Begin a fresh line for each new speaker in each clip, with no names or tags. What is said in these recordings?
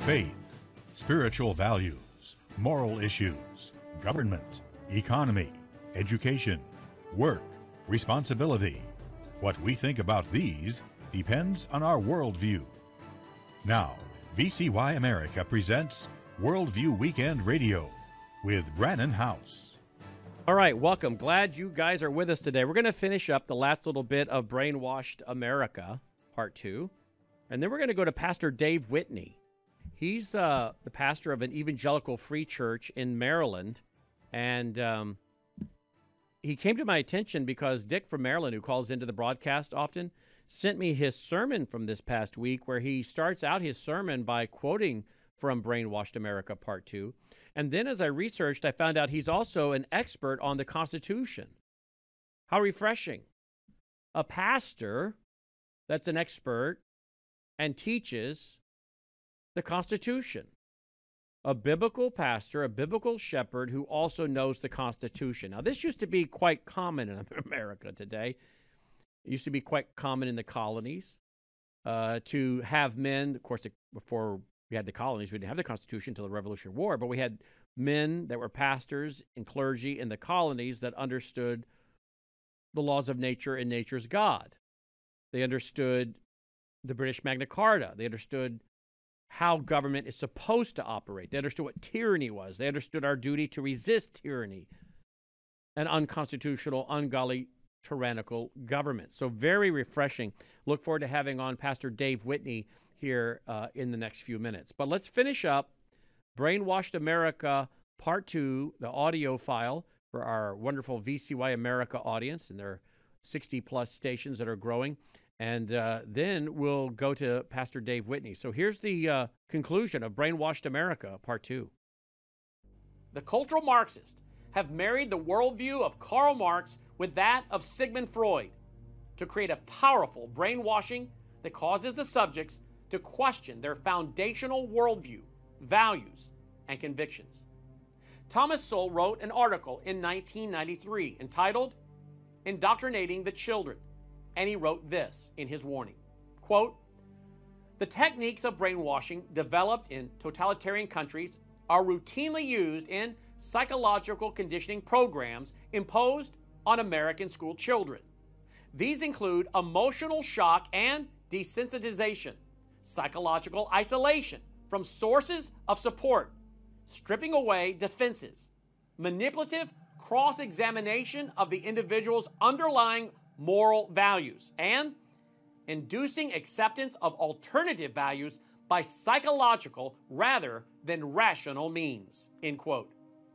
faith, spiritual values, moral issues, government, economy, education, work, responsibility. What we think about these depends on our worldview. Now, VCY America presents Worldview Weekend Radio with Brannon House.
All right, welcome. Glad you guys are with us today. We're going to finish up the last little bit of Brainwashed America, Part 2. And then we're going to go to Pastor Dave Whitney. He's the pastor of an evangelical free church in Maryland. And he came to my attention because Dick from Maryland, who calls into the broadcast often, sent me his sermon from this past week, where he starts out his sermon by quoting from Brainwashed America, Part 2. And then as I researched, I found out he's also an expert on the Constitution. How refreshing. A pastor that's an expert and teaches the Constitution. A biblical pastor, a biblical shepherd who also knows the Constitution. Now, this used to be quite common in America today. It used to be quite common in the colonies to have men, of course, before we had the colonies, we didn't have the Constitution until the Revolutionary War, but we had men that were pastors and clergy in the colonies that understood the laws of nature and nature's God. They understood the British Magna Carta. They understood how government is supposed to operate. They understood what tyranny was. They understood our duty to resist tyranny and unconstitutional, ungodly, tyrannical government. So very refreshing. Look forward to having on Pastor Dave Whitney here in the next few minutes. But let's finish up Brainwashed America Part 2, the audio file for our wonderful VCY America audience, and there are 60-plus stations that are growing. And then we'll go to Pastor Dave Whitney. So here's the conclusion of Brainwashed America Part 2.
The cultural Marxists have married the worldview of Karl Marx with that of Sigmund Freud to create a powerful brainwashing that causes the subjects to question their foundational worldview, values, and convictions. Thomas Sowell wrote an article in 1993 entitled Indoctrinating the Children, and he wrote this in his warning, quote, "The techniques of brainwashing developed in totalitarian countries are routinely used in psychological conditioning programs imposed on American school children. These include emotional shock and desensitization, psychological isolation from sources of support, stripping away defenses, manipulative cross-examination of the individual's underlying moral values, and inducing acceptance of alternative values by psychological rather than rational means," end quote.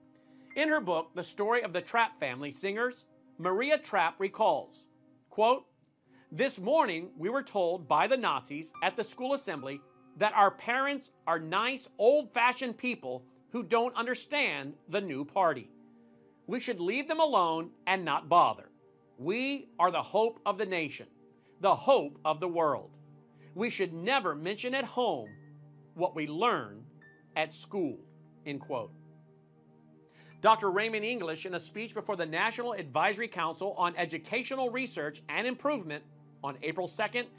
In her book, The Story of the Trapp Family Singers, Maria Trapp recalls, quote, "This morning we were told by the Nazis at the school assembly that our parents are nice, old-fashioned people who don't understand the new party. We should leave them alone and not bother. We are the hope of the nation, the hope of the world. We should never mention at home what we learn at school," end quote. Dr. Raymond English, in a speech before the National Advisory Council on Educational Research and Improvement on April 2nd,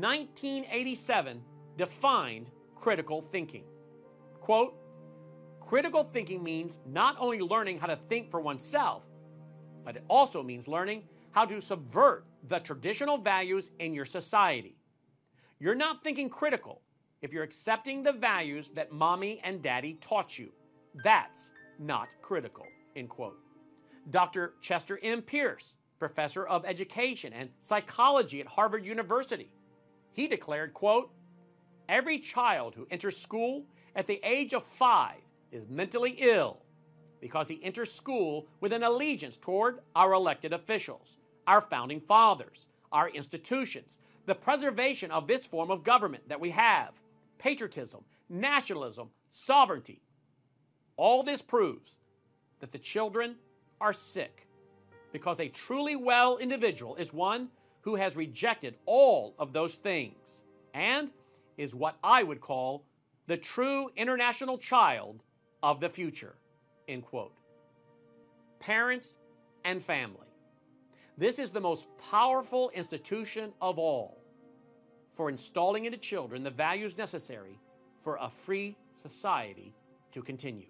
1987, defined critical thinking. Quote, "Critical thinking means not only learning how to think for oneself, but it also means learning how to subvert the traditional values in your society. You're not thinking critical if you're accepting the values that mommy and daddy taught you. That's not critical," end quote. Dr. Chester M. Pierce, professor of education and psychology at Harvard University, he declared, quote, "Every child who enters school at the age of 5 is mentally ill because he enters school with an allegiance toward our elected officials, our founding fathers, our institutions, the preservation of this form of government that we have, patriotism, nationalism, sovereignty. All this proves that the children are sick because a truly well individual is one who has rejected all of those things and is what I would call the true international child of the future," end quote. Parents and family. This is the most powerful institution of all for installing into children the values necessary for a free society to continue.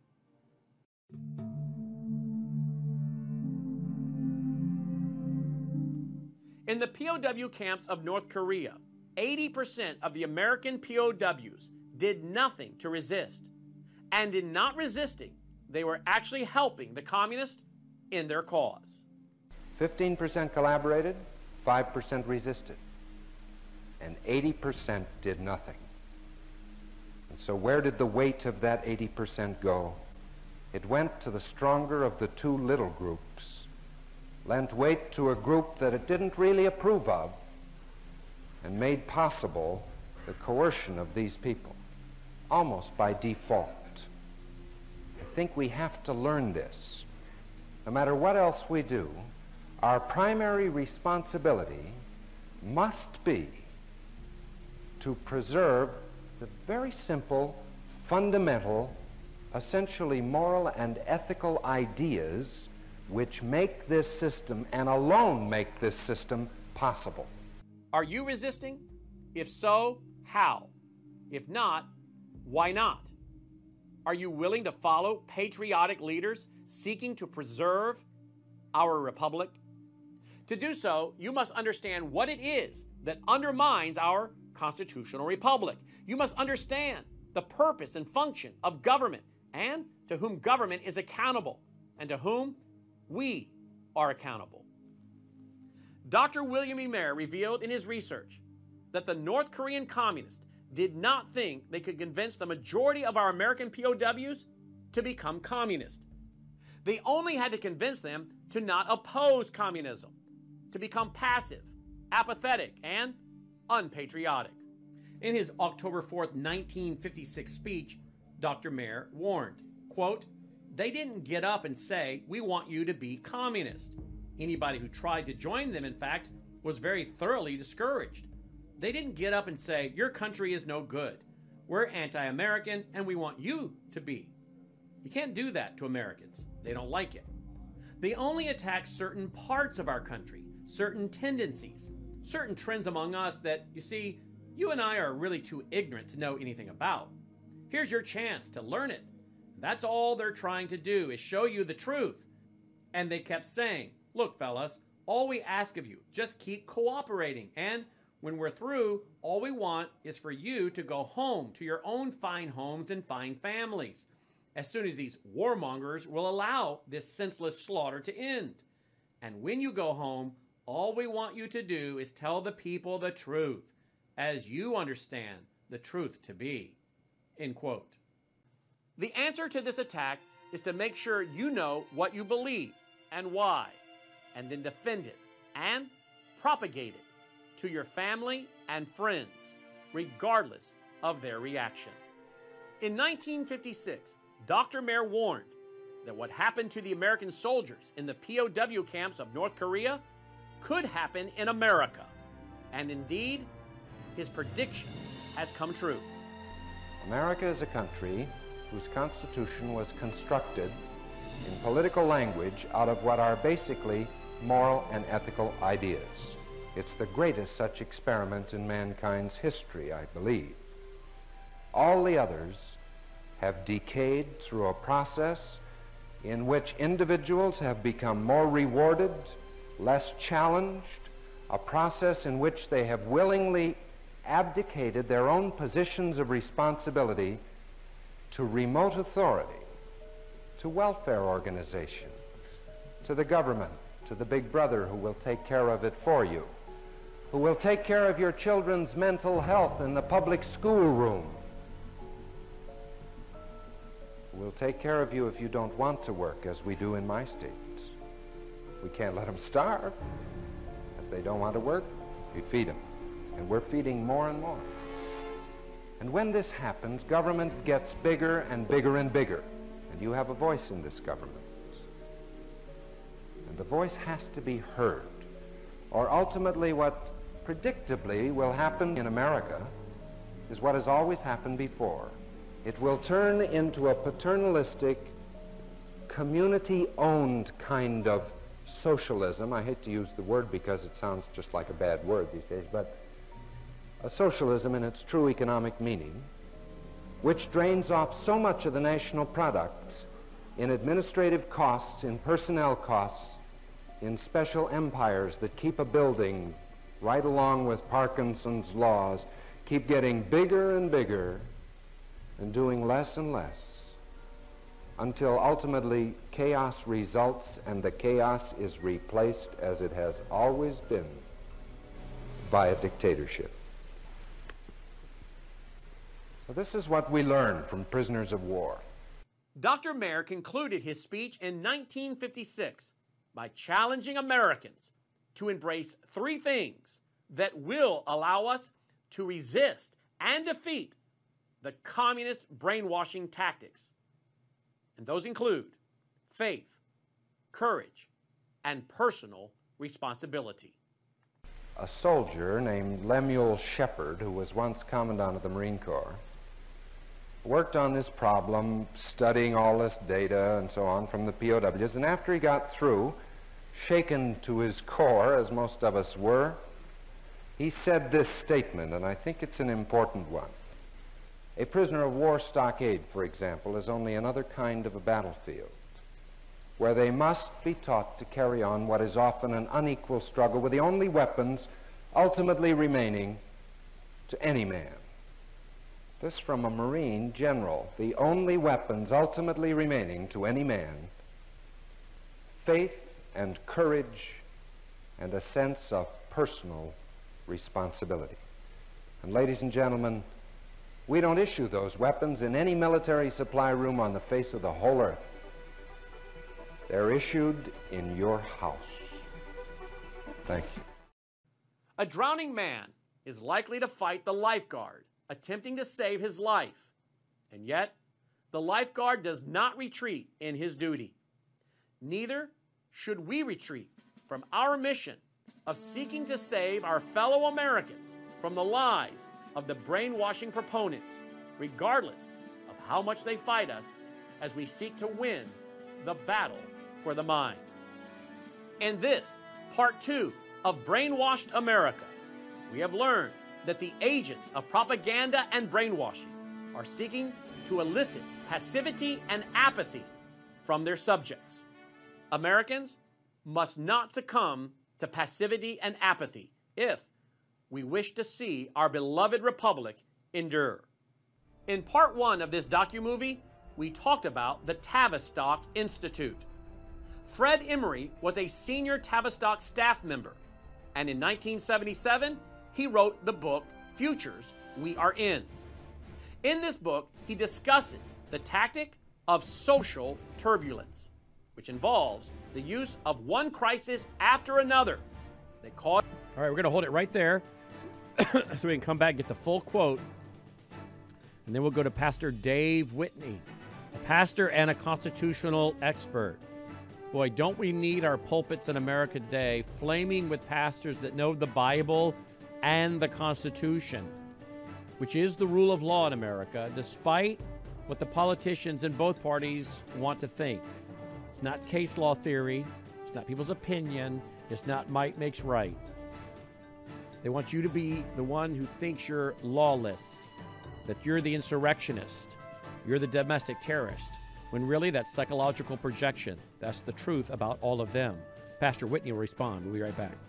In the POW camps of North Korea, 80% of the American POWs did nothing to resist. And in not resisting, they were actually helping the communists in their cause.
15% collaborated, 5% resisted, and 80% did nothing. And so where did the weight of that 80% go? It went to the stronger of the two little groups, lent weight to a group that it didn't really approve of, and made possible the coercion of these people, almost by default. I think we have to learn this. No matter what else we do, our primary responsibility must be to preserve the very simple, fundamental, essentially moral and ethical ideas which make this system, and alone make this system, possible.
Are you resisting? If so, how? If not, why not? Are you willing to follow patriotic leaders seeking to preserve our republic? To do so, you must understand what it is that undermines our constitutional republic. You must understand the purpose and function of government, and to whom government is accountable, and to whom we are accountable. Dr. William E. Mayer revealed in his research that the North Korean communists did not think they could convince the majority of our American POWs to become communist. They only had to convince them to not oppose communism, to become passive, apathetic, and unpatriotic. In his October 4th, 1956 speech, Dr. Mayer warned, quote, "They didn't get up and say, 'We want you to be communist.' Anybody who tried to join them, in fact, was very thoroughly discouraged. They didn't get up and say, 'Your country is no good. We're anti-American and we want you to be.' You can't do that to Americans. They don't like it. They only attack certain parts of our country, certain tendencies, certain trends among us that, you see, you and I are really too ignorant to know anything about. Here's your chance to learn it. That's all they're trying to do, is show you the truth." And they kept saying, "Look, fellas, all we ask of you, just keep cooperating. And when we're through, all we want is for you to go home to your own fine homes and fine families, as soon as these warmongers will allow this senseless slaughter to end. And when you go home, all we want you to do is tell the people the truth, as you understand the truth to be." End quote. The answer to this attack is to make sure you know what you believe and why, and then defend it and propagate it to your family and friends, regardless of their reaction. In 1956, Dr. Mayer warned that what happened to the American soldiers in the POW camps of North Korea could happen in America. And indeed, his prediction has come true.
America is a country whose constitution was constructed in political language out of what are basically moral and ethical ideas. It's the greatest such experiment in mankind's history, I believe. All the others have decayed through a process in which individuals have become more rewarded, less challenged, a process in which they have willingly abdicated their own positions of responsibility to remote authority, to welfare organizations, to the government, to the big brother who will take care of it for you, who will take care of your children's mental health in the public schoolroom, who will take care of you if you don't want to work, as we do in my state. We can't let them starve. If they don't want to work, we feed them. And we're feeding more and more. And when this happens, government gets bigger and bigger and bigger. And you have a voice in this government. And the voice has to be heard. Or ultimately what predictably will happen in America is what has always happened before. It will turn into a paternalistic, community-owned kind of socialism. I hate to use the word because it sounds just like a bad word these days, but a socialism in its true economic meaning, which drains off so much of the national product in administrative costs, in personnel costs, in special empires that keep a building right along with Parkinson's laws, keep getting bigger and bigger and doing less and less until ultimately chaos results, and the chaos is replaced, as it has always been, by a dictatorship. So this is what we learn from prisoners of war.
Dr. Mayer concluded his speech in 1956 by challenging Americans to embrace three things that will allow us to resist and defeat the communist brainwashing tactics. And those include faith, courage, and personal responsibility.
A soldier named Lemuel Shepard, who was once commandant of the Marine Corps, worked on this problem, studying all this data and so on from the POWs, and after he got through, shaken to his core, as most of us were, he said this statement, and I think it's an important one. A prisoner of war stockade, for example, is only another kind of a battlefield, where they must be taught to carry on what is often an unequal struggle with the only weapons ultimately remaining to any man. This from a Marine general. The only weapons ultimately remaining to any man: faith and courage and a sense of personal responsibility. And ladies and gentlemen, we don't issue those weapons in any military supply room on the face of the whole earth. They're issued in your house. Thank you.
A drowning man is likely to fight the lifeguard attempting to save his life, and yet the lifeguard does not retreat in his duty. Neither should we retreat from our mission of seeking to save our fellow Americans from the lies of the brainwashing proponents, regardless of how much they fight us, as we seek to win the battle for the mind. In this, part 2 of Brainwashed America, we have learned that the agents of propaganda and brainwashing are seeking to elicit passivity and apathy from their subjects. Americans must not succumb to passivity and apathy if we wish to see our beloved republic endure. In part 1 of this docu-movie, we talked about the Tavistock Institute. Fred Emery was a senior Tavistock staff member, and in 1977, he wrote the book, Futures We Are In. In this book, he discusses the tactic of social turbulence, which involves the use of one crisis after another that cause...
All right, we're going to hold it right there so we can come back and get the full quote. And then we'll go to Pastor Dave Whitney, a pastor and a constitutional expert. Boy, don't we need our pulpits in America today flaming with pastors that know the Bible and the Constitution, which is the rule of law in America, despite what the politicians in both parties want to think. It's not case law theory. It's not people's opinion. It's not might makes right. They want you to be the one who thinks you're lawless, that you're the insurrectionist, you're the domestic terrorist, when really that's psychological projection. That's the truth about all of them. Pastor Whitney will respond. We'll be right back.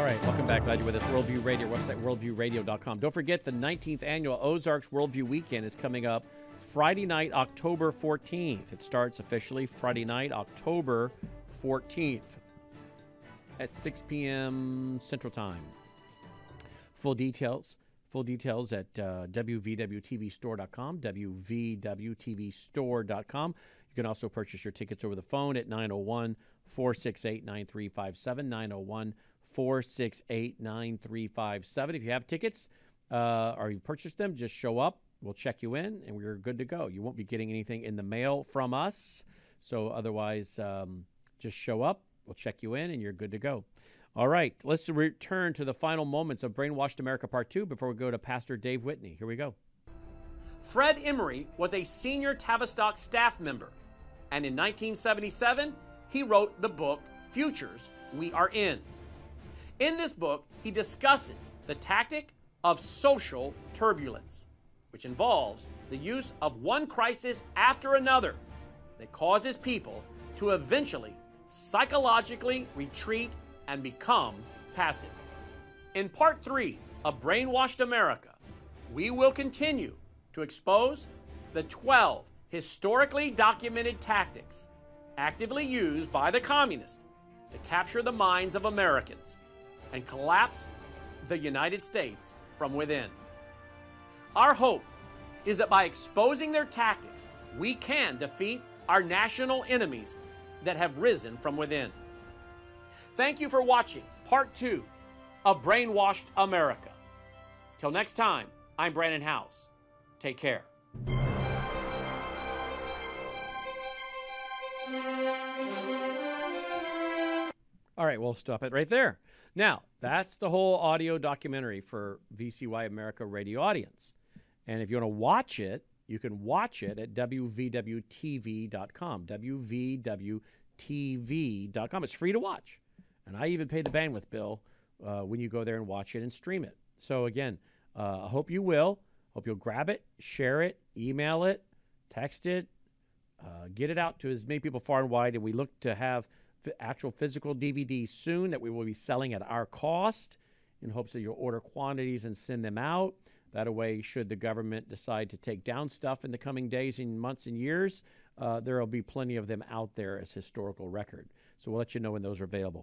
right, welcome back. Glad you're with us. Worldview Radio, website worldviewradio.com. Don't forget the 19th annual Ozarks Worldview Weekend is coming up Friday night, October 14th. It starts officially Friday night, October 14th at 6 p.m. Central Time. Full details at wvwtvstore.com, wvwtvstore.com. You can also purchase your tickets over the phone at 901-468-9357, 901-468-9357. If you have tickets or you purchased them, just show up. We'll check you in, and we're good to go. You won't be getting anything in the mail from us. So otherwise, just show up. We'll check you in, and you're good to go. All right, let's return to the final moments of Brainwashed America Part 2 before we go to Pastor Dave Whitney. Here we go.
Fred Emery was a senior Tavistock staff member, and in 1977, he wrote the book Futures We Are In. In this book, he discusses the tactic of social turbulence, which involves the use of one crisis after another that causes people to eventually psychologically retreat and become passive. In Part 3 of Brainwashed America, we will continue to expose the 12 historically documented tactics actively used by the communists to capture the minds of Americans and collapse the United States from within. Our hope is that by exposing their tactics, we can defeat our national enemies that have risen from within. Thank you for watching Part 2 of Brainwashed America. Till next time, I'm Brandon House. Take care.
All right, we'll stop it right there. Now, that's the whole audio documentary for VCY America radio audience. And if you want to watch it, you can watch it at wvwtv.com, wvwtv.com. It's free to watch. And I even pay the bandwidth bill when you go there and watch it and stream it. So again, I hope you will. Hope you'll grab it, share it, email it, text it, get it out to as many people far and wide. And we look to have actual physical DVDs soon that we will be selling at our cost in hopes that you'll order quantities and send them out. That way, should the government decide to take down stuff in the coming days and months and years, there will be plenty of them out there as historical record. So we'll let you know when those are available.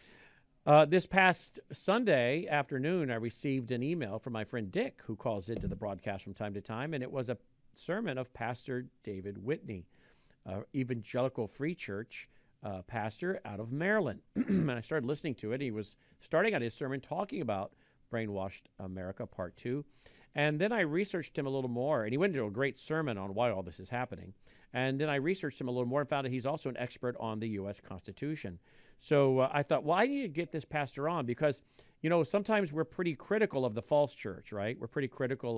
This past Sunday afternoon, I received an email from my friend Dick, who calls into the broadcast from time to time, and it was a sermon of Pastor David Whitney, Evangelical Free Church pastor out of Maryland. And I started listening to it. He was starting out his sermon talking about Brainwashed America Part 2. And then I researched him a little more, and he went into a great sermon on why all this is happening. And then I researched him a little more and found that he's also an expert on the U.S. Constitution. So I thought, well, I need to get this pastor on because, you know, sometimes we're pretty critical of the false church, right? We're pretty critical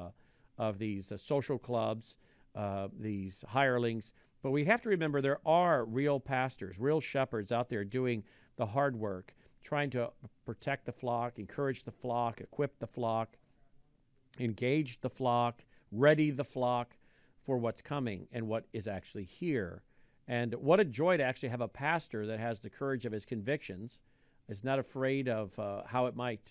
of these social clubs, these hirelings. But we have to remember there are real pastors, real shepherds out there doing the hard work, trying to protect the flock, encourage the flock, equip the flock, engage the flock, ready the flock for what's coming and what is actually here. And what a joy to actually have a pastor that has the courage of his convictions, is not afraid of how it might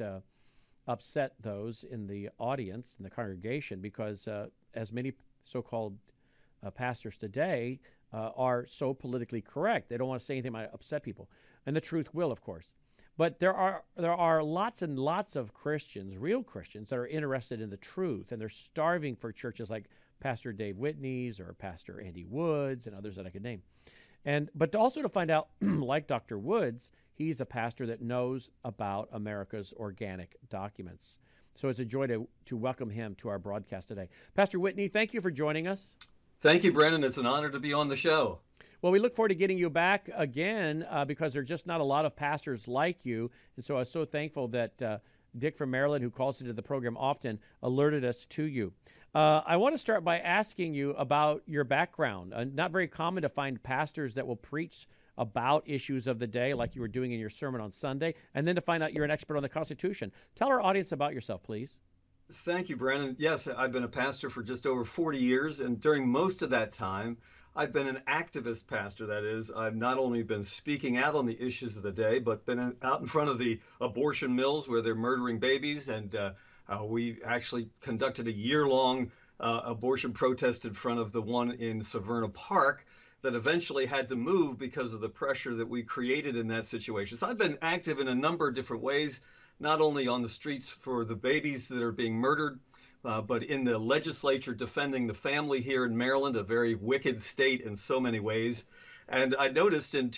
upset those in the audience, in the congregation, because as many so-called pastors today are so politically correct. They don't want to say anything that might upset people. And the truth will, of course. But there are lots and lots of Christians, real Christians, that are interested in the truth, and they're starving for churches like Pastor Dave Whitney's or Pastor Andy Woods and others that I could name. But also to find out, like Dr. Woods, he's a pastor that knows about America's organic documents. So it's a joy to welcome him to our broadcast today. Pastor Whitney, thank you for joining us.
Thank you, Brandon. It's an honor to be on the show.
Well, we look forward to getting you back again because there are just not a lot of pastors like you. And so I was so thankful that Dick from Maryland, who calls into the program often, alerted us to you. I want to start by asking you about your background. Not very common to find pastors that will preach about issues of the day like you were doing in your sermon on Sunday, and then to find out you're an expert on the Constitution. Tell our audience about yourself, please.
Thank you, Brandon. Yes, I've been a pastor for just over 40 years, and during most of that time, I've been an activist pastor. That is, I've not only been speaking out on the issues of the day, but been out in front of the abortion mills where they're murdering babies. And we actually conducted a year-long abortion protest in front of the one in Severna Park that eventually had to move because of the pressure that we created in that situation. So I've been active in a number of different ways, not only on the streets for the babies that are being murdered, but in the legislature defending the family here in Maryland, a very wicked state in so many ways. And I noticed in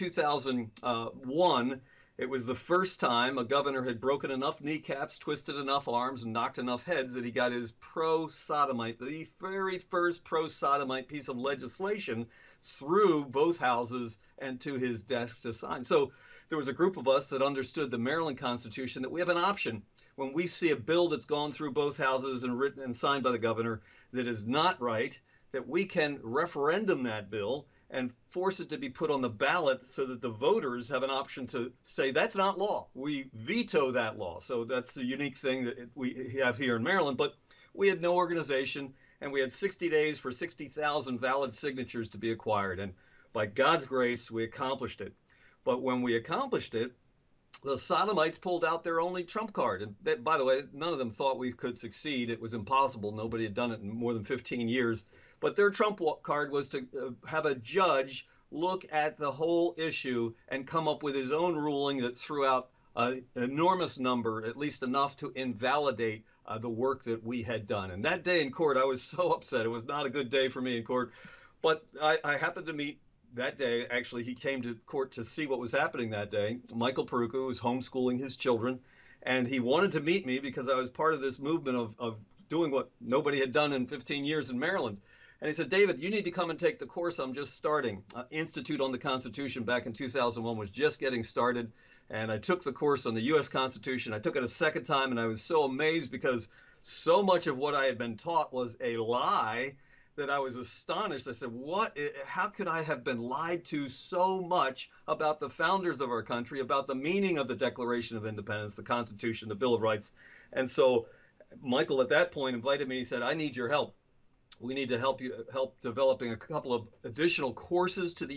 2001, it was the first time a governor had broken enough kneecaps, twisted enough arms, and knocked enough heads that he got his pro-sodomite, the very first pro-sodomite piece of legislation, through both houses and to his desk to sign. So there was a group of us that understood the Maryland Constitution, that we have an option when we see a bill that's gone through both houses and written and signed by the governor that is not right, that we can referendum that bill and force it to be put on the ballot so that the voters have an option to say that's not law. We veto that law. So that's the unique thing that we have here in Maryland. But we had no organization, and we had 60 days for 60,000 valid signatures to be acquired. And by God's grace, we accomplished it. But when we accomplished it, the sodomites pulled out their only trump card. And they, by the way, none of them thought we could succeed. It was impossible. Nobody had done it in more than 15 years. But their trump card was to have a judge look at the whole issue and come up with his own ruling that threw out an enormous number, at least enough to invalidate the work that we had done. And that day in court, I was so upset. It was not a good day for me in court. But I happened to meet that day. Actually, he came to court to see what was happening that day. Michael Peruka, who was homeschooling his children. And he wanted to meet me because I was part of this movement of doing what nobody had done in 15 years in Maryland. And he said, David, you need to come and take the course I'm just starting. Institute on the Constitution back in 2001 was just getting started. And I took the course on the U.S. Constitution. I took it a second time, and I was so amazed because so much of what I had been taught was a lie that I was astonished. I said, how could I have been lied to so much about the founders of our country, about the meaning of the Declaration of Independence, the Constitution, the Bill of Rights? And so Michael at that point invited me. He said, I need your help. We need to help developing a couple of additional courses to the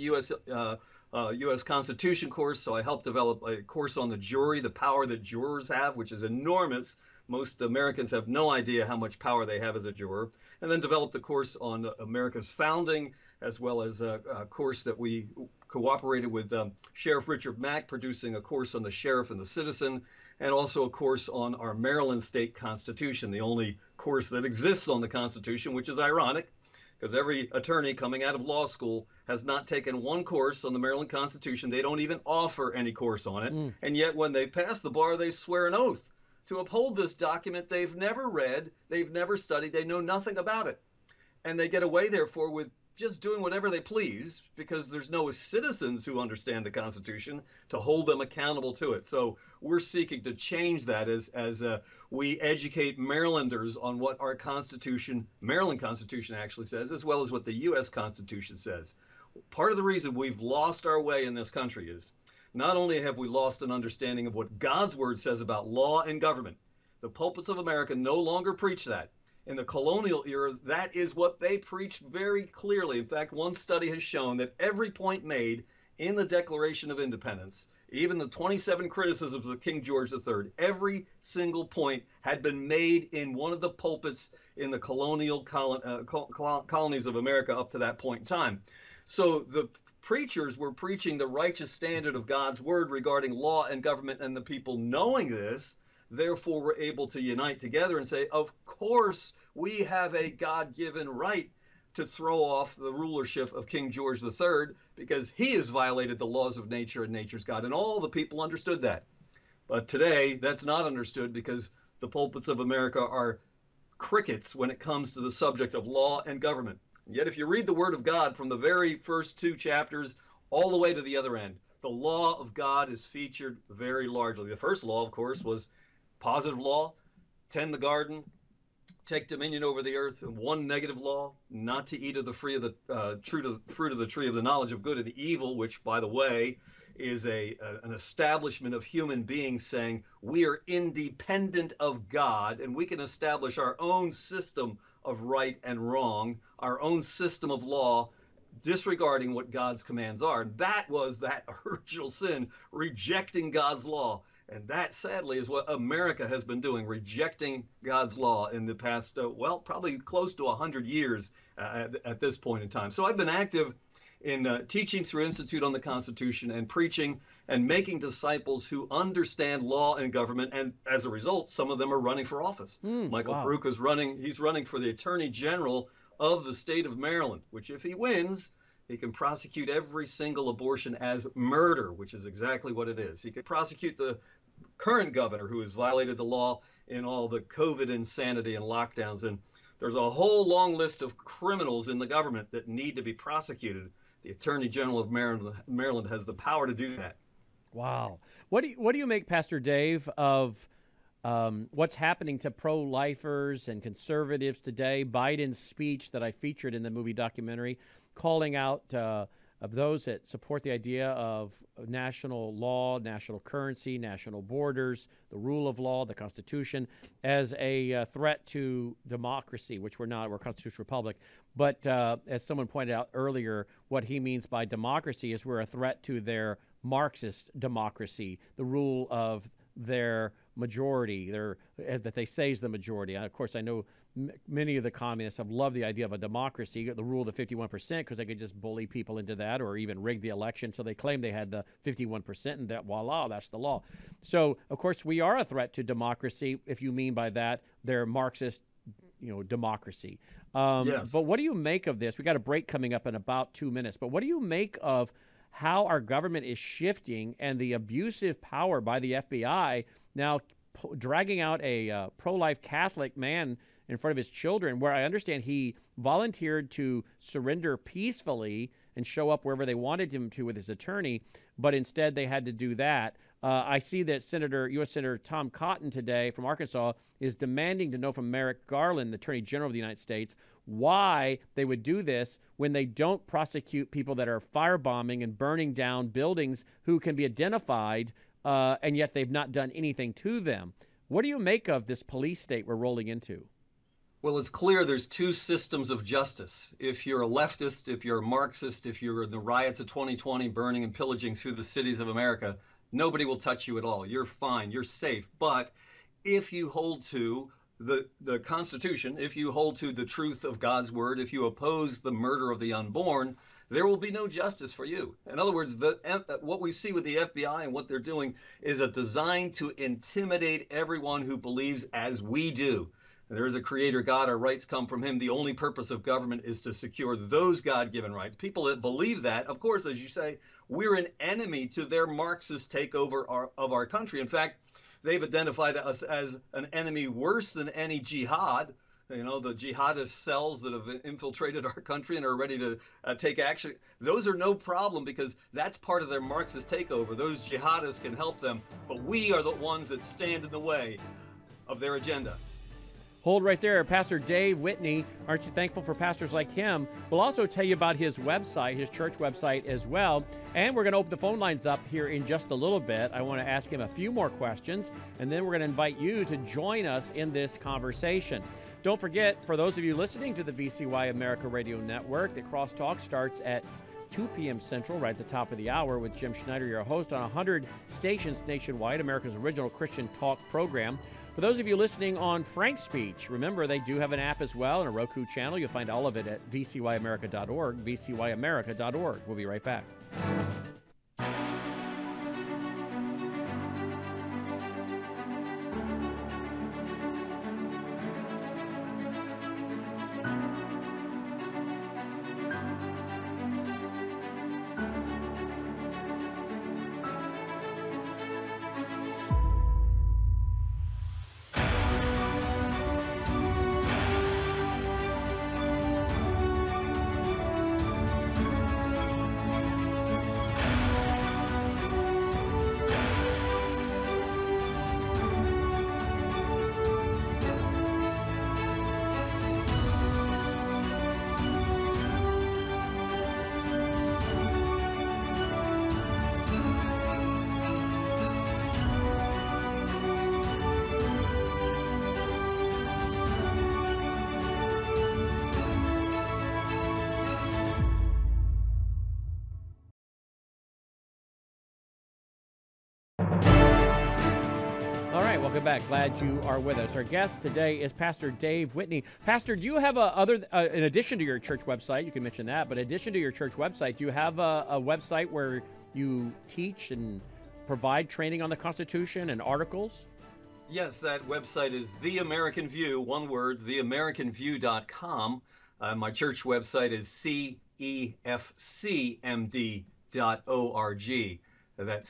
U.S. Constitution course. So I helped develop a course on the jury, the power that jurors have, which is enormous. Most Americans have no idea how much power they have as a juror. And then developed a course on America's founding, as well as a course that we cooperated with Sheriff Richard Mack, producing a course on the sheriff and the citizen, and also a course on our Maryland state constitution, the only course that exists on the Constitution, which is ironic because every attorney coming out of law school has not taken one course on the Maryland Constitution. They don't even offer any course on it. And yet when they pass the bar, they swear an oath to uphold this document they've never read, they've never studied, they know nothing about it. And they get away, therefore, with just doing whatever they please because there's no citizens who understand the Constitution to hold them accountable to it. So we're seeking to change that as we educate Marylanders on what our Constitution, Maryland Constitution actually says, as well as what the U.S. Constitution says. Part of the reason we've lost our way in this country is not only have we lost an understanding of what God's word says about law and government, the pulpits of America no longer preach that. In the colonial era, that is what they preached very clearly. In fact, one study has shown that every point made in the Declaration of Independence, even the 27 criticisms of King George III, every single point had been made in one of the pulpits in the colonial colonies of America up to that point in time. So the preachers were preaching the righteous standard of God's word regarding law and government, and the people knowing this, therefore, were able to unite together and say, of course, we have a God-given right to throw off the rulership of King George III because he has violated the laws of nature and nature's God. And all the people understood that. But today, that's not understood because the pulpits of America are crickets when it comes to the subject of law and government. And yet, if you read the Word of God from the very first 2 chapters all the way to the other end, the law of God is featured very largely. The first law, of course, was positive law, tend the garden, take dominion over the earth, and one negative law, not to eat of the fruit of the tree of the knowledge of good and evil, which, by the way, is an establishment of human beings saying we are independent of God and we can establish our own system of right and wrong, our own system of law disregarding what God's commands are. That was that original sin, rejecting God's law. And that, sadly, is what America has been doing, rejecting God's law in the past, well, probably close to 100 years at this point in time. So I've been active in teaching through Institute on the Constitution and preaching and making disciples who understand law and government. And as a result, some of them are running for office. Michael Baruch is he's running for the Attorney General of the state of Maryland, which if he wins, he can prosecute every single abortion as murder, which is exactly what it is. He could prosecute the current governor who has violated the law in all the COVID insanity and lockdowns. And there's a whole long list of criminals in the government that need to be prosecuted. The Attorney General of Maryland has the power to do that.
Wow. What do you make, Pastor Dave, of what's happening to pro-lifers and conservatives today? Biden's speech that I featured in the movie documentary, calling out of those that support the idea of national law, national currency, national borders, the rule of law, the Constitution, as a threat to democracy, which we're not. We're a constitutional republic. But as someone pointed out earlier, what he means by democracy is we're a threat to their Marxist democracy, the rule of their majority, that they say is the majority. Of course, I know many of the communists have loved the idea of a democracy, the rule of the 51%, because they could just bully people into that or even rig the election. So they claim they had the 51%, and that voila, that's the law. So, of course, we are a threat to democracy, if you mean by that their Marxist, democracy.
Yes.
But what do you make of this? We got a break coming up in about 2 minutes. But what do you make of how our government is shifting and the abusive power by the FBI now dragging out a pro-life Catholic man in front of his children, where I understand he volunteered to surrender peacefully and show up wherever they wanted him to with his attorney, but instead they had to do that. I see that U.S. Senator Tom Cotton today from Arkansas is demanding to know from Merrick Garland, the Attorney General of the United States, why they would do this when they don't prosecute people that are firebombing and burning down buildings who can be identified, and yet they've not done anything to them. What do you make of this police state we're rolling into?
Well, it's clear there's two systems of justice. If you're a leftist, if you're a Marxist, if you're in the riots of 2020 burning and pillaging through the cities of America, nobody will touch you at all. You're fine. You're safe. But if you hold to the Constitution, if you hold to the truth of God's word, if you oppose the murder of the unborn, there will be no justice for you. In other words, what we see with the FBI and what they're doing is a design to intimidate everyone who believes as we do. There is a creator God, our rights come from him. The only purpose of government is to secure those God-given rights. People that believe that, of course, as you say, we're an enemy to their Marxist takeover of our country. In fact, they've identified us as an enemy worse than any jihad. The jihadist cells that have infiltrated our country and are ready to take action. Those are no problem because that's part of their Marxist takeover. Those jihadists can help them, but we are the ones that stand in the way of their agenda.
Hold right there. Pastor Dave Whitney, aren't you thankful for pastors like him? We'll also tell you about his website, his church website as well. And we're going to open the phone lines up here in just a little bit. I want to ask him a few more questions, and then we're going to invite you to join us in this conversation. Don't forget, for those of you listening to the VCY America Radio Network, that Crosstalk starts at 2 p.m. Central, right at the top of the hour, with Jim Schneider, your host, on 100 stations nationwide, America's original Christian talk program. For those of you listening on Frank Speech, remember they do have an app as well and a Roku channel. You'll find all of it at vcyamerica.org, vcyamerica.org. We'll be right back. All right, welcome back. Glad you are with us. Our guest today is Pastor Dave Whitney. Pastor, do you have in addition to your church website, you can mention that, but in addition to your church website, do you have a website where you teach and provide training on the Constitution and articles?
Yes, that website is The American View, one word, theamericanview.com. My church website is cefcmd.org. That's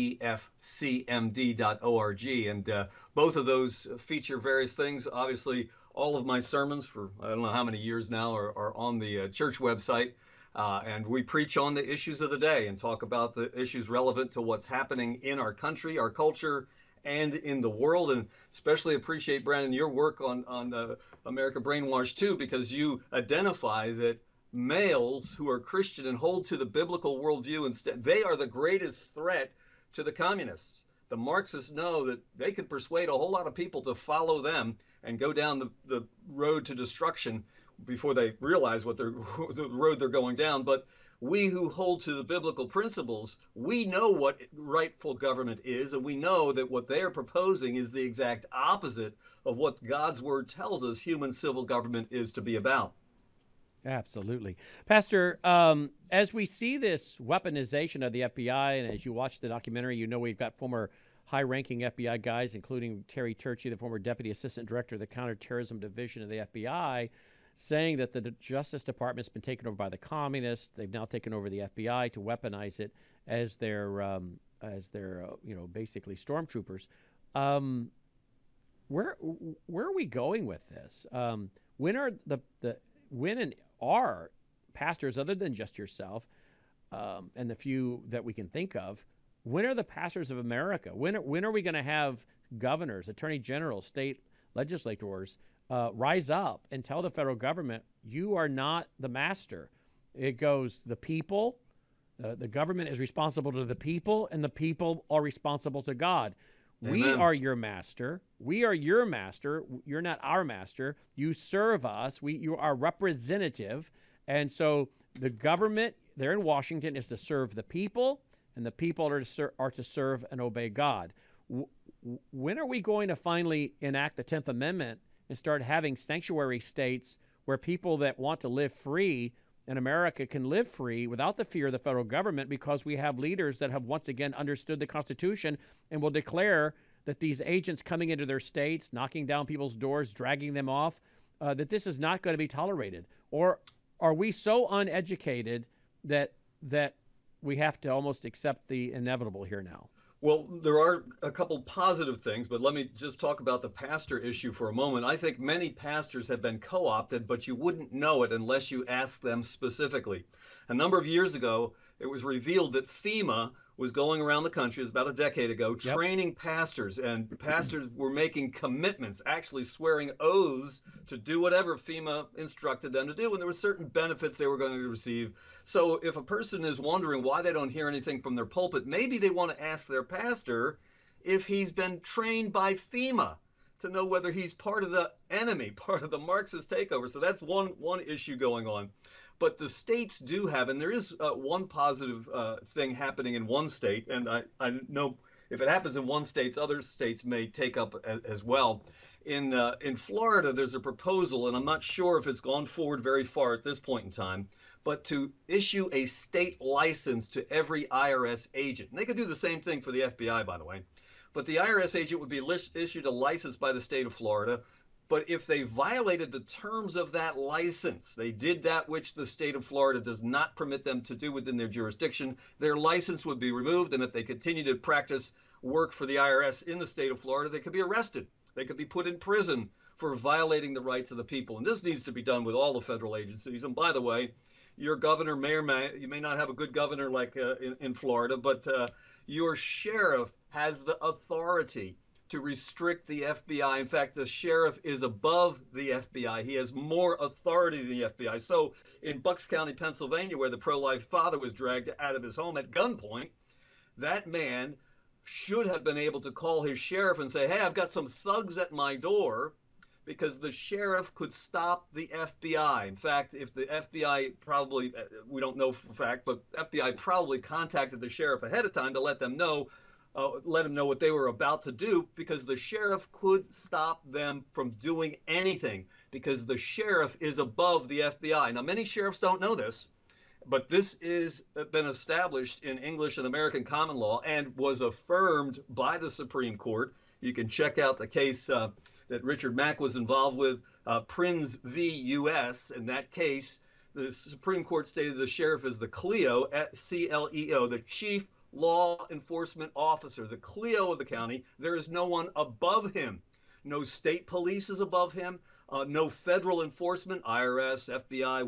cefcmd.org. And both of those feature various things. Obviously, all of my sermons for I don't know how many years now are on the church website. And we preach on the issues of the day and talk about the issues relevant to what's happening in our country, our culture, and in the world. And especially appreciate, Brandon, your work on America Brainwashed too, because you identify that males who are Christian and hold to the biblical worldview instead, they are the greatest threat to the communists. The Marxists know that they could persuade a whole lot of people to follow them and go down the road to destruction before they realize the road they're going down. But we who hold to the biblical principles, we know what rightful government is, and we know that what they are proposing is the exact opposite of what God's word tells us human civil government is to be about.
Absolutely. Pastor, as we see this weaponization of the FBI, and as you watch the documentary, you know we've got former high-ranking FBI guys, including Terry Turchie, the former Deputy Assistant Director of the Counterterrorism Division of the FBI, saying that the Justice Department's been taken over by the communists. They've now taken over the FBI to weaponize it as their basically stormtroopers. Where are we going with this? When are pastors, other than just yourself and the few that we can think of, when are the pastors of America? When are we going to have governors, attorney generals, state legislators rise up and tell the federal government, you are not the master? It goes, the people, the government is responsible to the people, and the people are responsible to God. Amen. We are your master. We are your master. You're not our master. You serve us. You are representative. And so the government there in Washington is to serve the people, and the people are to serve and obey God. When are we going to finally enact the 10th Amendment and start having sanctuary states where people that want to live free in America can live free without the fear of the federal government, because we have leaders that have once again understood the Constitution and will declare that these agents coming into their states, knocking down people's doors, dragging them off, that this is not going to be tolerated? Or are we so uneducated that we have to almost accept the inevitable here now?
Well, there are a couple positive things, but let me just talk about the pastor issue for a moment. I think many pastors have been co-opted, but you wouldn't know it unless you asked them specifically. A number of years ago, it was revealed that FEMA was going around the country, it was about a decade ago, training pastors, and pastors were making commitments, actually swearing oaths to do whatever FEMA instructed them to do, and there were certain benefits they were going to receive. So if a person is wondering why they don't hear anything from their pulpit, maybe they want to ask their pastor if he's been trained by FEMA to know whether he's part of the enemy, part of the Marxist takeover. So that's one issue going on. But the states do have, and there is one positive thing happening in one state, and I know if it happens in one state, other states may take up as well. In Florida, there's a proposal, and I'm not sure if it's gone forward very far at this point in time, but to issue a state license to every IRS agent. And they could do the same thing for the FBI, by the way. But the IRS agent would be issued a license by the state of Florida. But if they violated the terms of that license, they did that which the state of Florida does not permit them to do within their jurisdiction, their license would be removed. And if they continue to practice work for the IRS in the state of Florida, they could be arrested. They could be put in prison for violating the rights of the people. And this needs to be done with all the federal agencies. And by the way, your governor you may not have a good governor like in Florida, but your sheriff has the authority to restrict the FBI. In fact, the sheriff is above the FBI. He has more authority than the FBI. So in Bucks County, Pennsylvania, where the pro-life father was dragged out of his home at gunpoint, that man should have been able to call his sheriff and say, hey, I've got some thugs at my door, because the sheriff could stop the FBI. In fact, if the FBI probably, we don't know for a fact, but FBI probably contacted the sheriff ahead of time to let them know let them know what they were about to do, because the sheriff could stop them from doing anything, because the sheriff is above the FBI. Now, many sheriffs don't know this, but this is been established in English and American common law and was affirmed by the Supreme Court. You can check out the case that Richard Mack was involved with, Prins v. U.S. In that case, the Supreme Court stated the sheriff is the CLEO, C-L-E-O, the chief law enforcement officer, the CLEO of the county. There is no one above him. No state police is above him. No federal enforcement, IRS, FBI,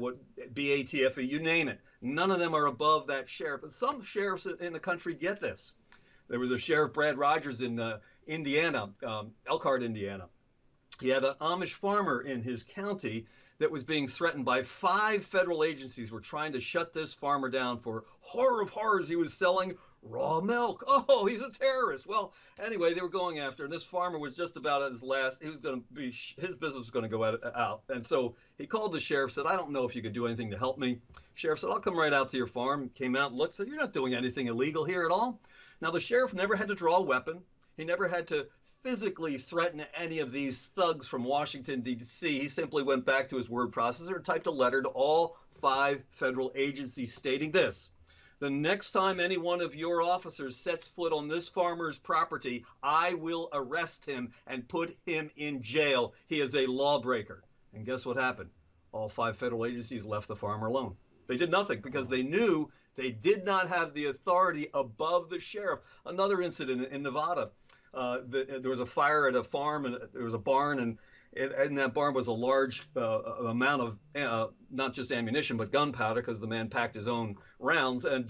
BATF, you name it. None of them are above that sheriff. And some sheriffs in the country get this. There was a Sheriff Brad Rogers in Indiana, Elkhart, Indiana. He had an Amish farmer in his county that was being threatened by 5 federal agencies. Were trying to shut this farmer down for horror of horrors. He was selling raw milk. Oh, he's a terrorist. Well, anyway, they were going after, and this farmer was just about at his last. He was going to be, his business was going to go out. And so he called the sheriff, said, I don't know if you could do anything to help me. Sheriff said, I'll come right out to your farm. Came out and looked, said, you're not doing anything illegal here at all. Now, the sheriff never had to draw a weapon. He never had to physically threaten any of these thugs from Washington, D.C. He simply went back to his word processor and typed a letter to all 5 federal agencies stating this: the next time any one of your officers sets foot on this farmer's property, I will arrest him and put him in jail. He is a lawbreaker. And guess what happened? All 5 federal agencies left the farmer alone. They did nothing because they knew they did not have the authority above the sheriff. Another incident in Nevada. There was a fire at a farm, and there was a barn, and in that barn was a large amount of not just ammunition but gunpowder, because the man packed his own rounds. And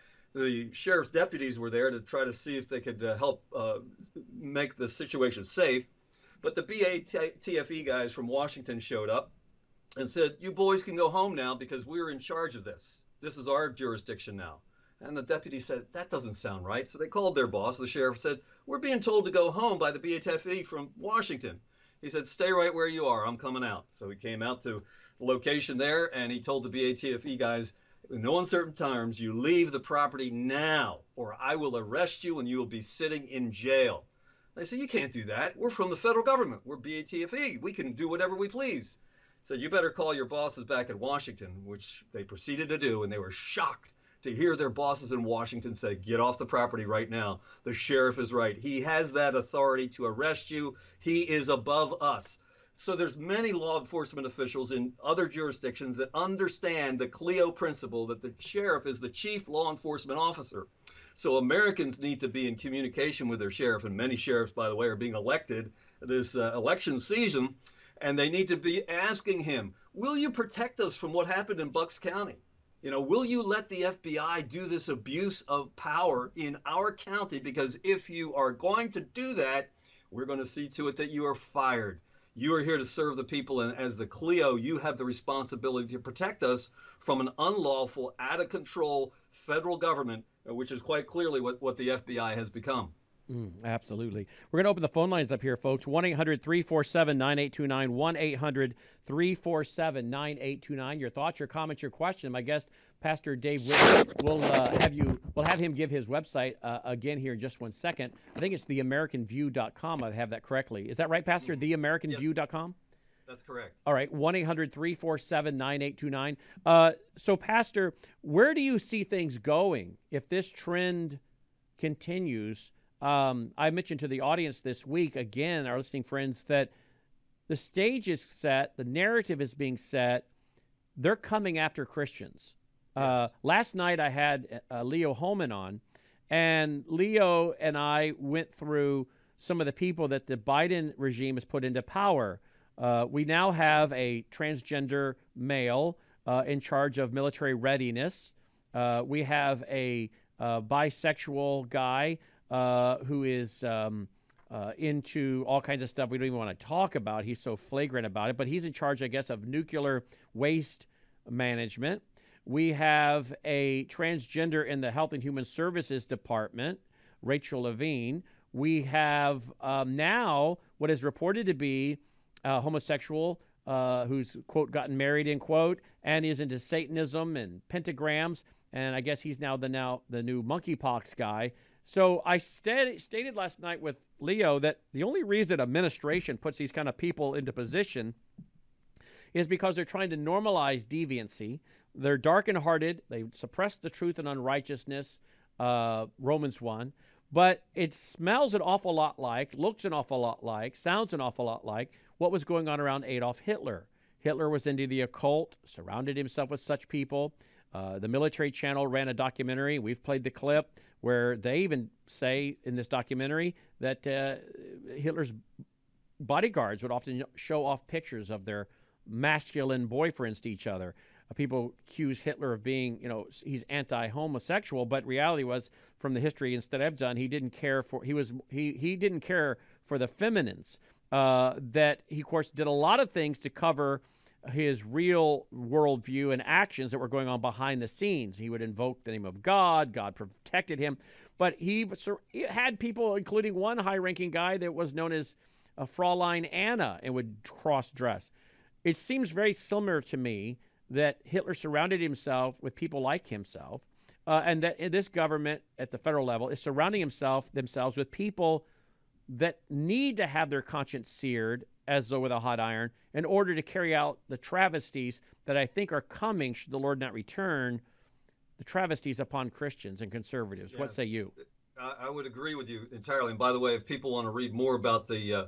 the sheriff's deputies were there to try to see if they could help make the situation safe. But the BATFE guys from Washington showed up and said, you boys can go home now because we're in charge of this. This is our jurisdiction now. And the deputy said, that doesn't sound right. So they called their boss. The sheriff said, we're being told to go home by the BATFE from Washington. He said, stay right where you are. I'm coming out. So he came out to the location there, and he told the BATFE guys, in no uncertain terms, you leave the property now, or I will arrest you and you will be sitting in jail. They said, you can't do that. We're from the federal government. We're BATFE. We can do whatever we please. He said, you better call your bosses back at Washington, which they proceeded to do, and they were shocked to hear their bosses in Washington say, get off the property right now. The sheriff is right. He has that authority to arrest you. He is above us. So there's many law enforcement officials in other jurisdictions that understand the CLEO principle, that the sheriff is the chief law enforcement officer. So Americans need to be in communication with their sheriff, and many sheriffs, by the way, are being elected this election season, and they need to be asking him, will you protect us from what happened in Bucks County? You know, will you let the FBI do this abuse of power in our county? Because if you are going to do that, we're going to see to it that you are fired. You are here to serve the people, and as the CLEO, you have the responsibility to protect us from an unlawful, out-of-control federal government, which is quite clearly what the FBI has become.
Absolutely. We're going to open the phone lines up here, folks. 1-800-347-9829, 1-800-347-9829. Your thoughts, your comments, your question. My guest, Pastor Dave Whitney, will have him give his website again here in just 1 second. I think it's theamericanview.com. I have that correctly. Is that right, Pastor? Theamericanview.com?
That's correct.
All right, 1-800-347-9829. So, Pastor, where do you see things going if this trend continues? I mentioned to the audience this week, again, our listening friends, that the stage is set, the narrative is being set. They're coming after Christians.
Yes.
Last night I had Leo Holman on, and Leo and I went through some of the people that the Biden regime has put into power. We now have a transgender male in charge of military readiness. We have a bisexual guy who is into all kinds of stuff we don't even want to talk about. He's so flagrant about it, but he's in charge, I guess, of nuclear waste management. We have a transgender in the Health and Human Services Department, Rachel Levine. We have now what is reported to be a homosexual who's, quote, gotten married, end quote, and is into Satanism and pentagrams. And I guess he's now the new monkeypox guy. So I stated last night with Leo that the only reason administration puts these kind of people into position is because they're trying to normalize deviancy. They're dark-hearted. They suppress the truth and unrighteousness, Romans 1. But it smells an awful lot like, looks an awful lot like, sounds an awful lot like what was going on around Adolf Hitler. Hitler was into the occult, surrounded himself with such people. The Military Channel ran a documentary. We've played the clip where they even say in this documentary that Hitler's bodyguards would often show off pictures of their masculine boyfriends to each other. People accuse Hitler of being, he's anti-homosexual, but reality was, from the history and study I've done, he didn't care for he didn't care for the feminines. That he, of course, did a lot of things to cover his real worldview and actions that were going on behind the scenes. He would invoke the name of God. God protected him. But he had people, including one high-ranking guy that was known as Fraulein Anna, and would cross-dress. It seems very similar to me that Hitler surrounded himself with people like himself, and that this government at the federal level is surrounding themselves with people that need to have their conscience seared as though with a hot iron in order to carry out the travesties that I think are coming should the Lord not return, the travesties upon Christians and conservatives. Yes. What say you?
I would agree with you entirely. And by the way, if people want to read more about the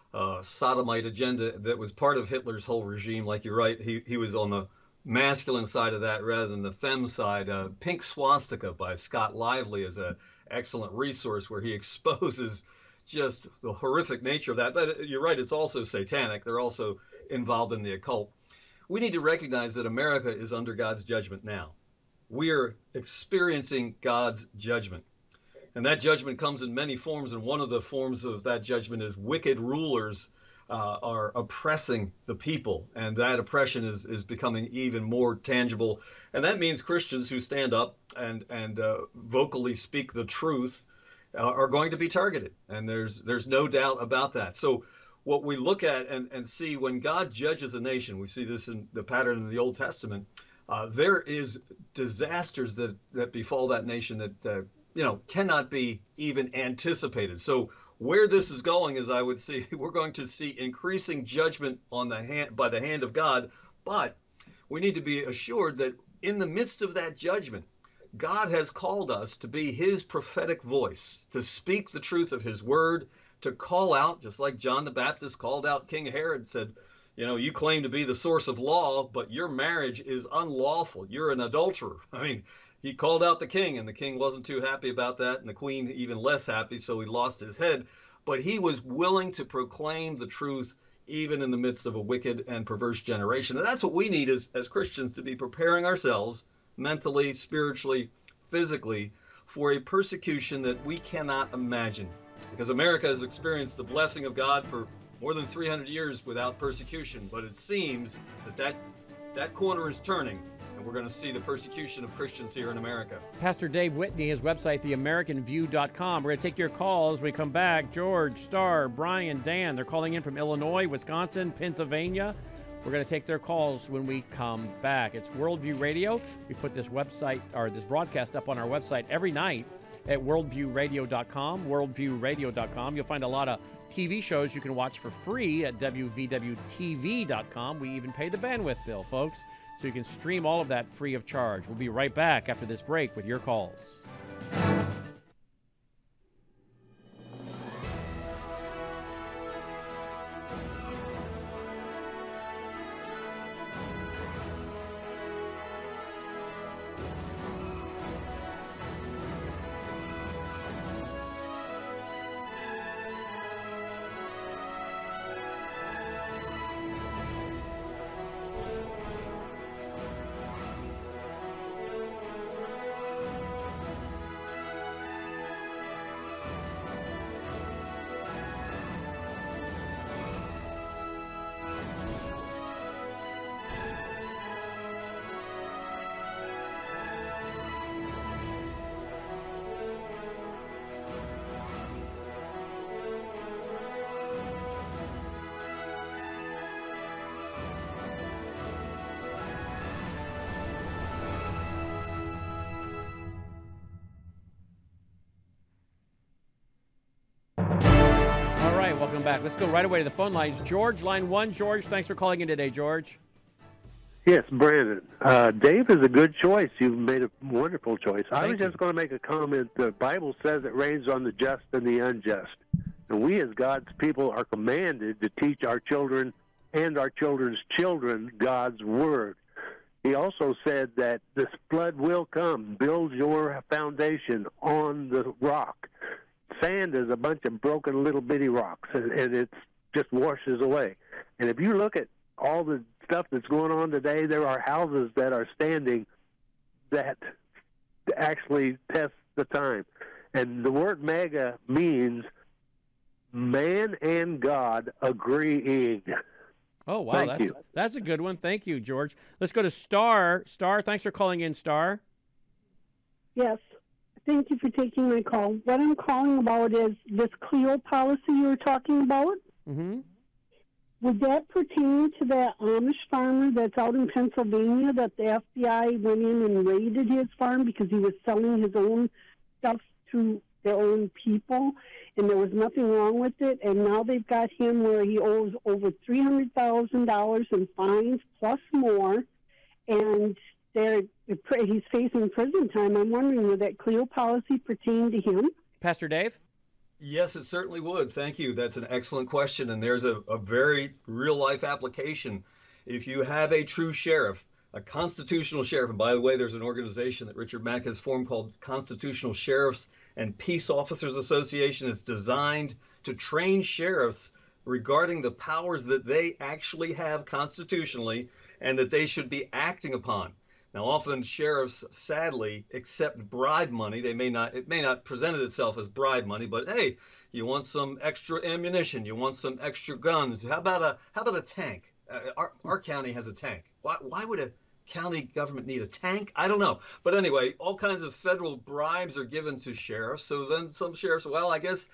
sodomite agenda that was part of Hitler's whole regime, like you're right, he was on the masculine side of that rather than the femme side. Pink Swastika by Scott Lively is an excellent resource where he exposes just the horrific nature of that. But you're right, it's also satanic. They're also involved in the occult. We need to recognize that America is under God's judgment now. We are experiencing God's judgment. And that judgment comes in many forms, and one of the forms of that judgment is wicked rulers are oppressing the people, and that oppression is becoming even more tangible. And that means Christians who stand up and vocally speak the truth are going to be targeted, and there's no doubt about that. So what we look at and see when God judges a nation, we see this in the pattern in the Old Testament, there is disasters that befall that nation that cannot be even anticipated. So where this is going is, I would see, we're going to see increasing judgment by the hand of God, but we need to be assured that in the midst of that judgment, God has called us to be his prophetic voice, to speak the truth of his word, to call out, just like John the Baptist called out King Herod, said, you claim to be the source of law, but your marriage is unlawful. You're an adulterer. I mean, he called out the king, and the king wasn't too happy about that, and the queen even less happy, so he lost his head. But he was willing to proclaim the truth even in the midst of a wicked and perverse generation. And that's what we need as Christians, to be preparing ourselves mentally, spiritually, physically, for a persecution that we cannot imagine. Because America has experienced the blessing of God for more than 300 years without persecution, but it seems that corner is turning, and we're going to see the persecution of Christians here in America.
Pastor Dave Whitney, his website, theamericanview.com. We're going to take your calls when we come back. George, Star, Brian, Dan, they're calling in from Illinois, Wisconsin, Pennsylvania. We're going to take their calls when we come back. It's Worldview Radio. We put this broadcast up on our website every night at worldviewradio.com, worldviewradio.com. You'll find a lot of TV shows you can watch for free at wvwtv.com. We even pay the bandwidth bill, folks, so you can stream all of that free of charge. We'll be right back after this break with your calls. right, welcome back. Let's go right away to the phone lines. George, line 1. George, thanks for calling in today, George.
Yes, Brandon. Dave is a good choice. You've made a wonderful choice. I was
you.
just going to make a comment. The Bible says it rains on the just and the unjust. And we as God's people are commanded to teach our children and our children's children God's word. He also said that this flood will come. Build your foundation on the rock. Sand is a bunch of broken little bitty rocks, and it just washes away. And if you look at all the stuff that's going on today, there are houses that are standing that actually test the time. And the word mega means man and God agreeing.
Oh, wow. That's a good one. Thank you, George. Let's go to Star. Star, thanks for calling in, Star.
Yes. Thank you for taking my call. What I'm calling about is this Clio policy you were talking about.
Mm-hmm.
Would that pertain to that Amish farmer that's out in Pennsylvania that the FBI went in and raided his farm because he was selling his own stuff to their own people, and there was nothing wrong with it, and now they've got him where he owes over $300,000 in fines plus more, and he's facing prison time. I'm wondering, would that Clio policy pertain to him?
Pastor Dave?
Yes, it certainly would. Thank you. That's an excellent question. And there's a very real life application. If you have a true sheriff, a constitutional sheriff, and by the way, there's an organization that Richard Mack has formed called Constitutional Sheriffs and Peace Officers Association. It's designed to train sheriffs regarding the powers that they actually have constitutionally and that they should be acting upon. Now, often sheriffs, sadly, accept bribe money. It may not present itself as bribe money, but hey, you want some extra ammunition, you want some extra guns. How about a tank? Our county has a tank. Why would a county government need a tank? I don't know. But anyway, all kinds of federal bribes are given to sheriffs. So then some sheriffs, well, I guess,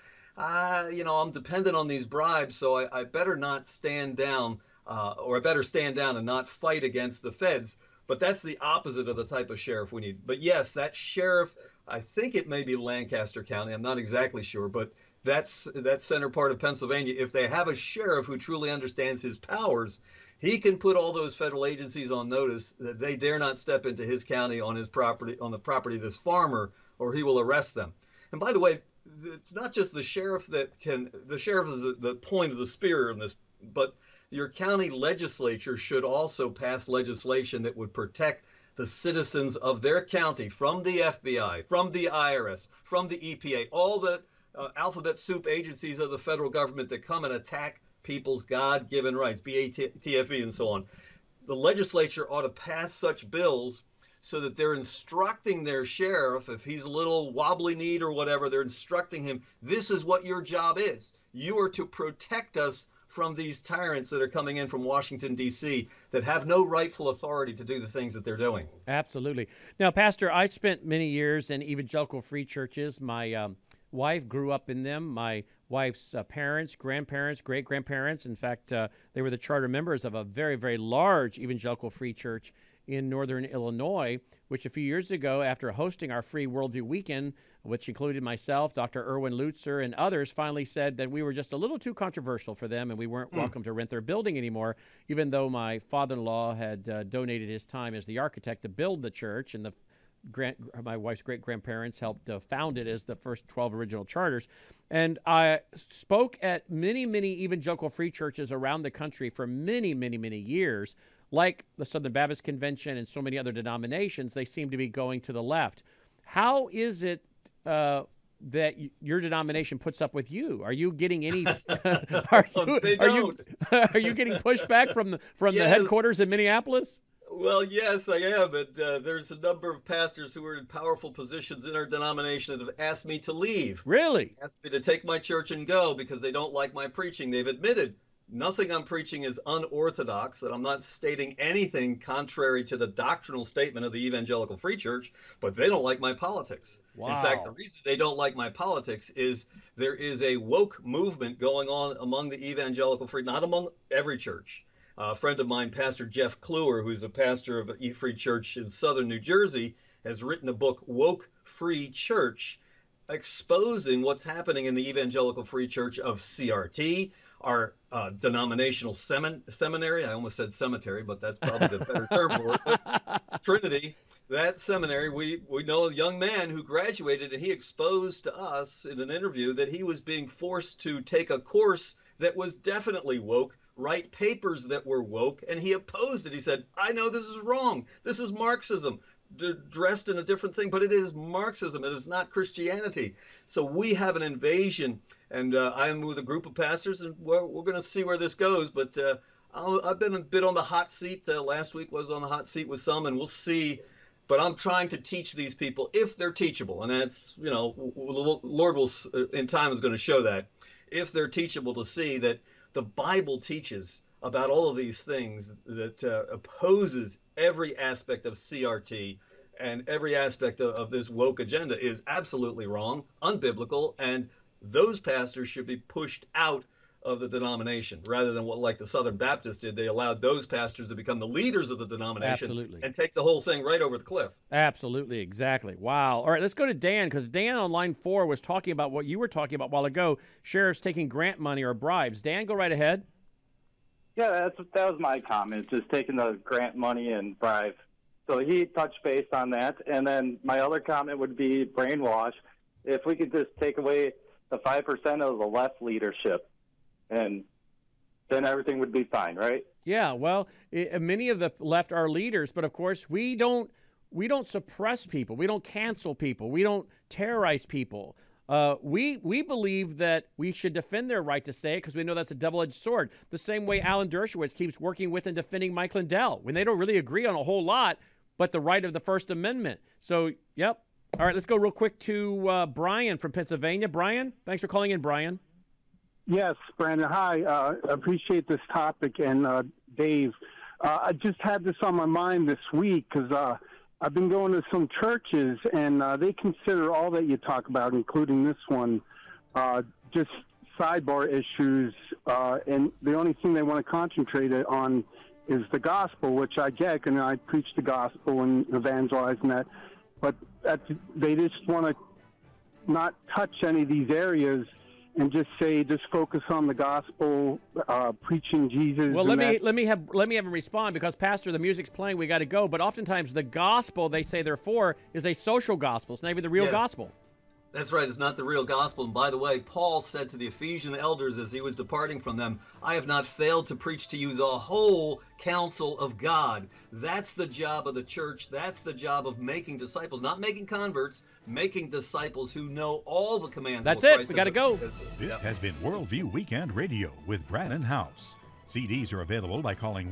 I'm dependent on these bribes, so I better not stand down, or I better stand down and not fight against the feds. But that's the opposite of the type of sheriff we need. But yes, that sheriff, I think it may be Lancaster County. I'm not exactly sure, but that's center part of Pennsylvania. If they have a sheriff who truly understands his powers, he can put all those federal agencies on notice that they dare not step into his county on his property, on the property of this farmer, or he will arrest them. And by the way, it's not just the sheriff that can. The sheriff is the point of the spear in this, but your county legislature should also pass legislation that would protect the citizens of their county from the FBI, from the IRS, from the EPA, all the alphabet soup agencies of the federal government that come and attack people's God-given rights, BATFE and so on. The legislature ought to pass such bills so that they're instructing their sheriff, if he's a little wobbly-kneed or whatever, they're instructing him, this is what your job is. You are to protect us from these tyrants that are coming in from Washington, D.C., that have no rightful authority to do the things that they're doing.
Absolutely. Now, Pastor, I spent many years in evangelical free churches. My wife grew up in them. My wife's parents, grandparents, great-grandparents, in fact, they were the charter members of a very, very large evangelical free church in northern Illinois, which a few years ago, after hosting our free Worldview Weekend, which included myself, Dr. Erwin Lutzer, and others, finally said that we were just a little too controversial for them and we weren't welcome to rent their building anymore, even though my father-in-law had donated his time as the architect to build the church, and my wife's great-grandparents helped found it as the first 12 original charters. And I spoke at many, many evangelical free churches around the country for many, many, many years. Like the Southern Baptist Convention and so many other denominations, they seem to be going to the left. How is it that your denomination puts up with you? Are you getting any? Are you getting pushback from the headquarters in Minneapolis?
Well, yes, I am. But there's a number of pastors who are in powerful positions in our denomination that have asked me to leave.
Really?
Asked me to take my church and go because they don't like my preaching. They've admitted nothing I'm preaching is unorthodox, that I'm not stating anything contrary to the doctrinal statement of the Evangelical Free Church, but they don't like my politics.
Wow.
In fact, the reason they don't like my politics is there is a woke movement going on among the Evangelical Free, not among every church. A friend of mine, Pastor Jeff Kluwer, who's a pastor of E Free Church in southern New Jersey, has written a book, Woke Free Church, exposing what's happening in the Evangelical Free Church of CRT, our denominational seminary. I almost said cemetery, but that's probably the better term for it. But Trinity, that seminary, we know a young man who graduated, and he exposed to us in an interview that he was being forced to take a course that was definitely woke, write papers that were woke, and he opposed it. He said, I know this is wrong. This is Marxism, dressed in a different thing, but it is Marxism. It is not Christianity. So we have an invasion, and I'm with a group of pastors, and we're going to see where this goes. But I've been a bit on the hot seat. Last week was on the hot seat with some, and we'll see. But I'm trying to teach these people if they're teachable, and that's, Lord will in time is going to show that if they're teachable, to see that the Bible teaches about all of these things, that opposes every aspect of CRT, and every aspect of this woke agenda is absolutely wrong, unbiblical, and those pastors should be pushed out of the denomination, rather than what like the Southern Baptists did. They allowed those pastors to become the leaders of the denomination.
Absolutely.
And take the whole thing right over the cliff.
Absolutely, exactly. Wow. All right, let's go to Dan, because Dan on line 4 was talking about what you were talking about a while ago, sheriffs taking grant money or bribes. Dan, go right ahead.
Yeah, that was my comment, just taking the grant money and bribe. So he touched base on that. And then my other comment would be brainwash. If we could just take away the 5% of the left leadership, and then everything would be fine, right?
Yeah, well, many of the left are leaders, but of course we don't suppress people. We don't cancel people. We don't terrorize people. We believe that we should defend their right to say it, because we know that's a double-edged sword. The same way Alan Dershowitz keeps working with and defending Mike Lindell, when they don't really agree on a whole lot, but the right of the First Amendment. So, yep. All right, let's go real quick to Brian from Pennsylvania. Brian, thanks for calling in, Brian.
Yes, Brandon. Hi. Appreciate this topic. And Dave, I just had this on my mind this week because I've been going to some churches, and they consider all that you talk about, including this one, just sidebar issues. And the only thing they want to concentrate on is the gospel, which I get, and I preach the gospel and evangelize and that. But they just want to not touch any of these areas and just focus on the gospel, preaching Jesus.
Well, let me have him respond, because Pastor, the music's playing, we got to go. But oftentimes the gospel they say they're for is a social gospel. It's not even the real gospel.
That's right. It's not the real gospel. And by the way, Paul said to the Ephesian elders as he was departing from them, I have not failed to preach to you the whole counsel of God. That's the job of the church. That's the job of making disciples, not making converts, making disciples who know all the commands of Christ.
That's it. We got to go.
This has been Worldview Weekend Radio with Brannon House. CDs are available by calling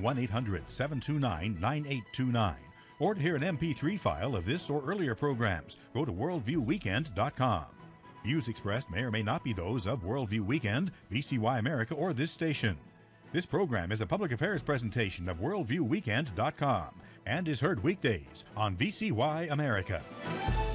1-800-729-9829. Or to hear an MP3 file of this or earlier programs, go to worldviewweekend.com. Views expressed may or may not be those of Worldview Weekend, VCY America, or this station. This program is a public affairs presentation of worldviewweekend.com and is heard weekdays on VCY America.